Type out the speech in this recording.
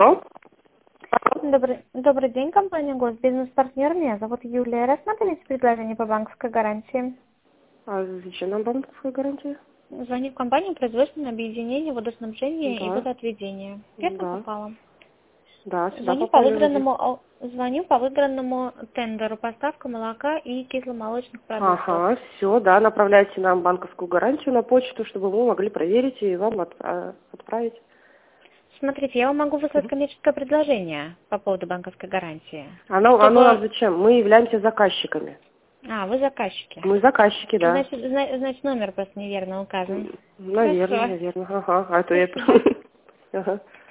Алло. Добрый день, компания Госбизнес-партнер. Меня зовут Юлия. Рассмотрите предложение по банковской гарантии. А зачем нам банковская гарантия? Звоню в компанию производственное объединение водоснабжения и Да, водоотведения. Верно да, попала? да, сюда Звоню по попали вроде. выигранному тендеру поставка молока и кисломолочных продуктов. Ага, все, да, направляйте нам банковскую гарантию на почту, чтобы мы могли проверить и вам отправить. Смотрите, я вам могу выслать Мгм. коммерческое предложение по поводу банковской гарантии. Оно нам Чтобы... зачем? Мы являемся заказчиками. Вы заказчики. Мы заказчики, да. Значит, номер просто неверно указан. Наверное, Хорошо. наверное. Ага, а то я... Спасибо. Ага.